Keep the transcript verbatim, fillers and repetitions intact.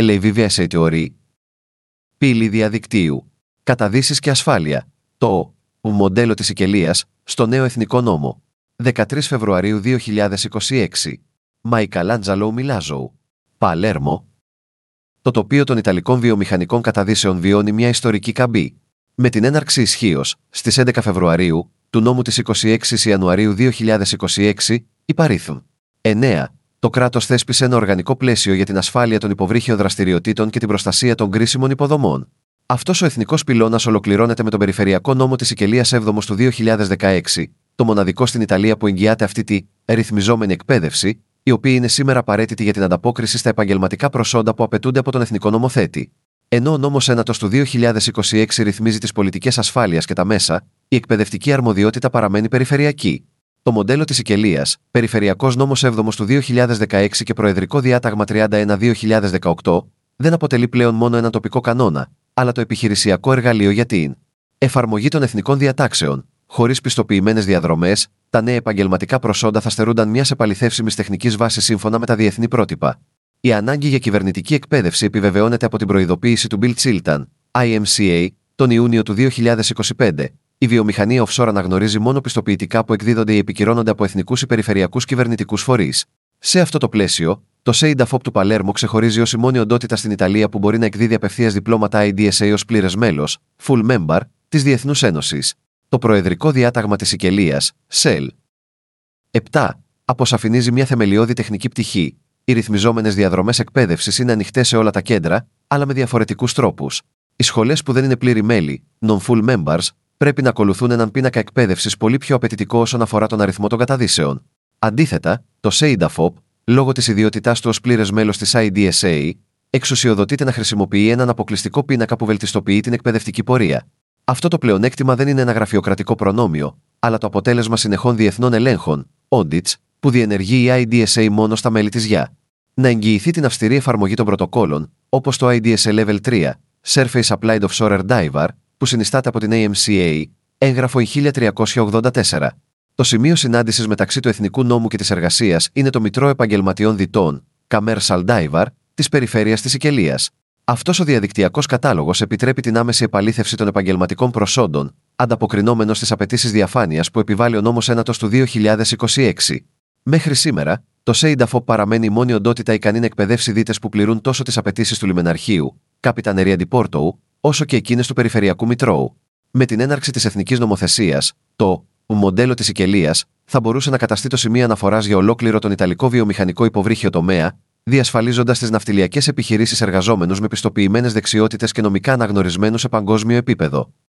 Λεβίβια Σεϊτιορή. Πύλη διαδικτύου. Καταδύσεις και ασφάλεια. Το μοντέλο της Σικελίας στο νέο εθνικό νόμο. δεκατρείς Φεβρουαρίου δύο χιλιάδες είκοσι έξι. Μαϊκαλάντζαλο Μιλάζοου. Παλέρμο. Το τοπίο των Ιταλικών βιομηχανικών καταδύσεων βιώνει μια ιστορική καμπή. Με την έναρξη ισχύως, στις έντεκα Φεβρουαρίου, του νόμου της εικοστή έκτη Ιανουαρίου δύο χιλιάδες είκοσι έξι, υπαρίθμ. εννέα. Το κράτος θέσπισε ένα οργανικό πλαίσιο για την ασφάλεια των υποβρύχιων δραστηριοτήτων και την προστασία των κρίσιμων υποδομών. Αυτός ο εθνικός πυλώνας ολοκληρώνεται με τον Περιφερειακό Νόμο της Σικελίας έβδομος του δύο χιλιάδες δεκαέξι, το μοναδικό στην Ιταλία που εγγυάται αυτή τη ρυθμιζόμενη εκπαίδευση, η οποία είναι σήμερα απαραίτητη για την ανταπόκριση στα επαγγελματικά προσόντα που απαιτούνται από τον εθνικό νομοθέτη. Ενώ ο νόμος ένα του δύο χιλιάδες είκοσι έξι ρυθμίζει τις πολιτικές ασφάλειας και τα μέσα, η εκπαιδευτική αρμοδιότητα παραμένει περιφερειακή. Το μοντέλο της Σικελίας, Περιφερειακός Νόμος έβδομος του δύο χιλιάδες δεκαέξι και Προεδρικό Διάταγμα τριάντα ένα δύο χιλιάδες δεκαοκτώ, δεν αποτελεί πλέον μόνο ένα τοπικό κανόνα, αλλά το επιχειρησιακό εργαλείο για την εφαρμογή των εθνικών διατάξεων. Χωρίς πιστοποιημένες διαδρομές, τα νέα επαγγελματικά προσόντα θα στερούνταν μιας επαληθεύσιμης τεχνικής βάσης σύμφωνα με τα διεθνή πρότυπα. Η ανάγκη για κυβερνητική εκπαίδευση επιβεβαιώνεται από την προειδοποίηση του Bill Chilton, άι εμ σι έι, τον Ιούνιο του δύο χιλιάδες είκοσι πέντε. Η βιομηχανία offshore αναγνωρίζει μόνο πιστοποιητικά που εκδίδονται ή επικυρώνονται από εθνικούς ή περιφερειακούς κυβερνητικούς φορείς. Σε αυτό το πλαίσιο, το σέινταφοπ του Παλέρμο ξεχωρίζει ως η μόνη οντότητα στην Ιταλία που μπορεί να εκδίδει απευθείας διπλώματα άι ντι ες έι ως πλήρες μέλος, full member, της Διεθνούς Ένωσης. Το Προεδρικό Διάταγμα της Σικελίας, ΣΕΛ. επτά. Αποσαφηνίζει μια θεμελιώδη τεχνική πτυχή. Οι ρυθμιζόμενες διαδρομές εκπαίδευσης είναι ανοιχτές σε όλα τα κέντρα, αλλά με διαφορετικούς τρόπους. Οι σχολές που δεν είναι πλήρη μέλη, non-full members, πρέπει να ακολουθούν έναν πίνακα εκπαίδευσης πολύ πιο απαιτητικό όσον αφορά τον αριθμό των καταδύσεων. Αντίθετα, το σέινταφοπ, λόγω της ιδιότητάς του ως πλήρες μέλος της άι ντι ες έι, εξουσιοδοτείται να χρησιμοποιεί έναν αποκλειστικό πίνακα που βελτιστοποιεί την εκπαιδευτική πορεία. Αυτό το πλεονέκτημα δεν είναι ένα γραφειοκρατικό προνόμιο, αλλά το αποτέλεσμα συνεχών διεθνών ελέγχων, audits, που διενεργεί η άι ντι ες έι μόνο στα μέλη της ΓΙΑ. Να εγγυηθεί την αυστηρή εφαρμογή των πρωτοκόλων, όπως το άι ντι ες έι Level τρία, Surface Applied Offshore Air Diver, που συνιστάται από την έι εμ σι έι, έγγραφο χίλια τριακόσια ογδόντα τέσσερα. Το σημείο συνάντησης μεταξύ του εθνικού νόμου και της εργασίας είναι το Μητρό Επαγγελματιών Διτών, Commercial Diver, της περιφέρειας της Σικελίας. Αυτός ο διαδικτυακός κατάλογος επιτρέπει την άμεση επαλήθευση των επαγγελματικών προσόντων, ανταποκρινόμενος στις απαιτήσεις διαφάνειας που επιβάλλει ο νόμος ένα του δύο χιλιάδες είκοσι έξι. Μέχρι σήμερα, το σέινταφοπ παραμένει η μόνη οντότητα ικανή να εκπαιδεύσει δίτες που πληρούν τόσο τις απαιτήσεις του λιμεναρχείου, Καπιτανερία Διπόρτοου, όσο και εκείνες του Περιφερειακού Μητρώου. Με την έναρξη της εθνικής νομοθεσίας, το μοντέλο της Σικελίας θα μπορούσε να καταστεί το σημείο αναφοράς για ολόκληρο τον Ιταλικό βιομηχανικό υποβρύχιο τομέα, διασφαλίζοντας στις ναυτιλιακές επιχειρήσεις εργαζόμενους με πιστοποιημένες δεξιότητες και νομικά αναγνωρισμένους σε παγκόσμιο επίπεδο.